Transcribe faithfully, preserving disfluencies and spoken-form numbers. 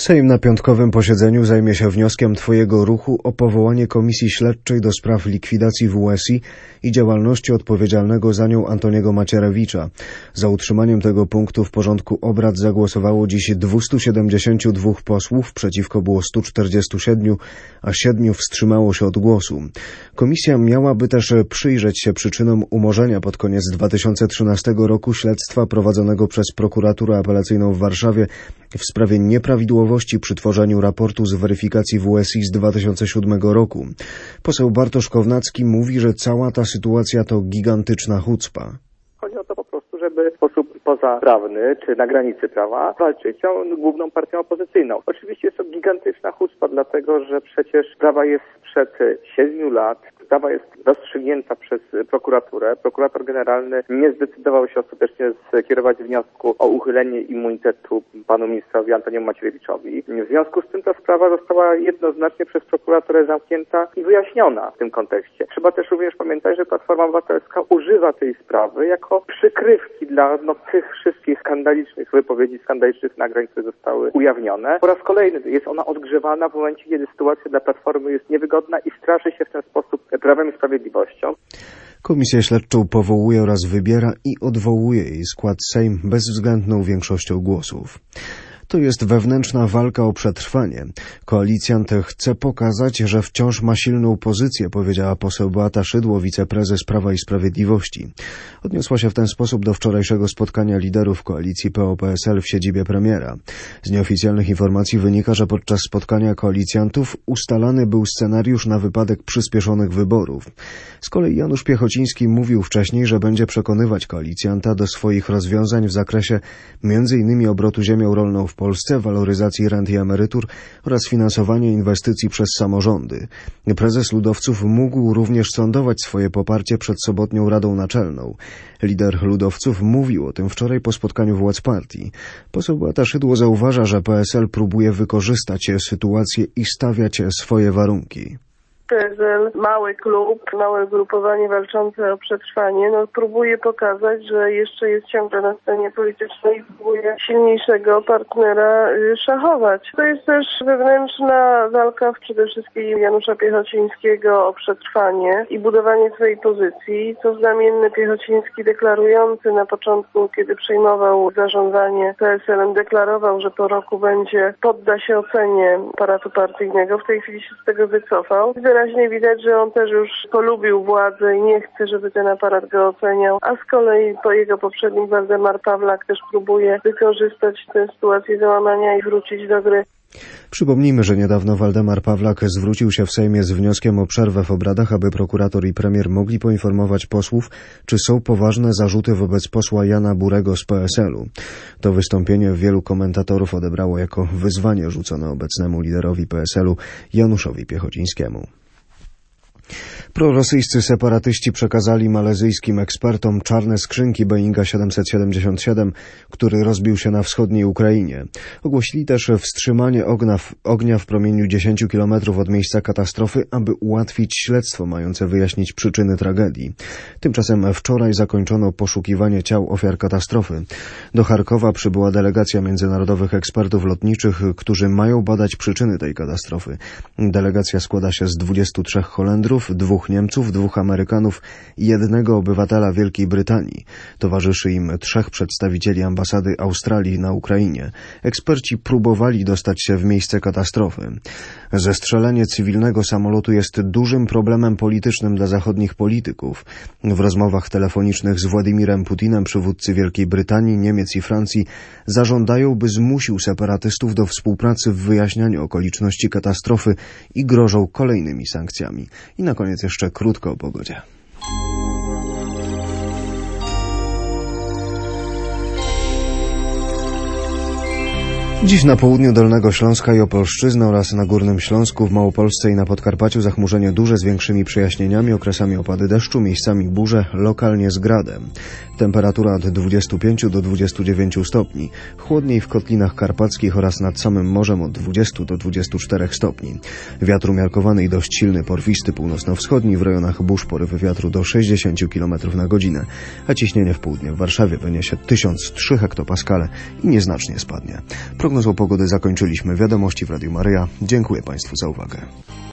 Sejm na piątkowym posiedzeniu zajmie się wnioskiem Twojego ruchu o powołanie Komisji Śledczej do spraw likwidacji W S I i działalności odpowiedzialnego za nią Antoniego Macierewicza. Za utrzymaniem tego punktu w porządku obrad zagłosowało dziś dwieście siedemdziesięciu dwóch posłów, przeciwko było stu czterdziestu siedmiu, a siedmiu wstrzymało się od głosu. Komisja miałaby też przyjrzeć się przyczynom umorzenia pod koniec dwa tysiące trzynastego roku śledztwa prowadzonego przez Prokuraturę Apelacyjną w Warszawie w sprawie nieprawidłowości przy tworzeniu raportu z weryfikacji W S I z dwa tysiące siódmego roku. Poseł Bartosz Kownacki mówi, że cała ta sytuacja to gigantyczna hucpa. Chodzi o to po prostu, żeby w sposób pozaprawny, czy na granicy prawa, walczyć z główną partią opozycyjną. Oczywiście jest to gigantyczna hucpa, dlatego że przecież sprawa jest sprzed siedmiu lat. Sprawa jest rozstrzygnięta przez prokuraturę. Prokurator generalny nie zdecydował się ostatecznie skierować wniosku o uchylenie immunitetu panu ministrowi Antoniemu Macierewiczowi. W związku z tym ta sprawa została jednoznacznie przez prokuraturę zamknięta i wyjaśniona w tym kontekście. Trzeba też również pamiętać, że Platforma Obywatelska używa tej sprawy jako przykrywki dla no, tych wszystkich skandalicznych wypowiedzi, skandalicznych nagrań, które zostały ujawnione. Po raz kolejny jest ona odgrzewana w momencie, kiedy sytuacja dla Platformy jest niewygodna i straszy się w ten sposób Prawem i Sprawiedliwością. Komisję śledczą powołuje oraz wybiera i odwołuje jej skład Sejm bezwzględną większością głosów. To jest wewnętrzna walka o przetrwanie. Koalicjant chce pokazać, że wciąż ma silną pozycję, powiedziała poseł Beata Szydło, wiceprezes Prawa i Sprawiedliwości. Odniosła się w ten sposób do wczorajszego spotkania liderów koalicji P O P S L w siedzibie premiera. Z nieoficjalnych informacji wynika, że podczas spotkania koalicjantów ustalany był scenariusz na wypadek przyspieszonych wyborów. Z kolei Janusz Piechociński mówił wcześniej, że będzie przekonywać koalicjanta do swoich rozwiązań w zakresie między innymi obrotu ziemią rolną w Polsce, waloryzacji rent i emerytur oraz finansowania inwestycji przez samorządy. Prezes Ludowców mógł również sondować swoje poparcie przed sobotnią Radą Naczelną. Lider Ludowców mówił o tym wczoraj po spotkaniu władz partii. Poseł Beata Szydło zauważa, że P S L próbuje wykorzystać sytuację i stawiać swoje warunki. P S L, mały klub, małe ugrupowanie walczące o przetrwanie, no próbuje pokazać, że jeszcze jest ciągle na scenie politycznej i próbuje silniejszego partnera szachować. To jest też wewnętrzna walka przede wszystkim Janusza Piechocińskiego o przetrwanie i budowanie swojej pozycji. Co znamienne, Piechociński deklarujący na początku, kiedy przejmował zarządzanie P S L-em, deklarował, że po roku będzie, podda się ocenie aparatu partyjnego. W tej chwili się z tego wycofał. Wyraźnie widać, że on też już polubił władzę i nie chce, żeby ten aparat go oceniał, a z kolei po jego poprzednik Waldemar Pawlak też próbuje wykorzystać tę sytuację załamania i wrócić do gry. Przypomnijmy, że niedawno Waldemar Pawlak zwrócił się w Sejmie z wnioskiem o przerwę w obradach, aby prokurator i premier mogli poinformować posłów, czy są poważne zarzuty wobec posła Jana Burego z P S L-u. To wystąpienie wielu komentatorów odebrało jako wyzwanie rzucone obecnemu liderowi P S L-u Januszowi Piechocińskiemu. Prorosyjscy separatyści przekazali malezyjskim ekspertom czarne skrzynki Boeinga siedemset siedemdziesiąt siedem, który rozbił się na wschodniej Ukrainie. Ogłosili też wstrzymanie ognia w, ognia w promieniu dziesięciu kilometrów od miejsca katastrofy, aby ułatwić śledztwo mające wyjaśnić przyczyny tragedii. Tymczasem wczoraj zakończono poszukiwanie ciał ofiar katastrofy. Do Charkowa przybyła delegacja międzynarodowych ekspertów lotniczych, którzy mają badać przyczyny tej katastrofy. Delegacja składa się z dwudziestu trzech Holendrów, dwóch Niemców, dwóch Amerykanów i jednego obywatela Wielkiej Brytanii. Towarzyszy im trzech przedstawicieli ambasady Australii na Ukrainie. Eksperci próbowali dostać się w miejsce katastrofy. Zestrzelenie cywilnego samolotu jest dużym problemem politycznym dla zachodnich polityków. W rozmowach telefonicznych z Władimirem Putinem przywódcy Wielkiej Brytanii, Niemiec i Francji zażądają, by zmusił separatystów do współpracy w wyjaśnianiu okoliczności katastrofy i grożą kolejnymi sankcjami. I na koniec jeszcze krótko o pogodzie. Dziś na południu Dolnego Śląska i Opolszczyzny oraz na Górnym Śląsku, w Małopolsce i na Podkarpaciu zachmurzenie duże z większymi przejaśnieniami, okresami opady deszczu, miejscami burze, lokalnie z gradem. Temperatura od dwudziestu pięciu do dwudziestu dziewięciu stopni. Chłodniej w Kotlinach Karpackich oraz nad samym morzem od dwudziestu do dwudziestu czterech stopni. Wiatr umiarkowany i dość silny, porwisty, północno-wschodni, w rejonach burz porywy wiatru do sześćdziesięciu kilometrów na godzinę, a ciśnienie w południe w Warszawie wyniesie tysiąc trzy hektopaskale i nieznacznie spadnie. Prognozą pogody zakończyliśmy. Wiadomości w Radiu Maryja. Dziękuję Państwu za uwagę.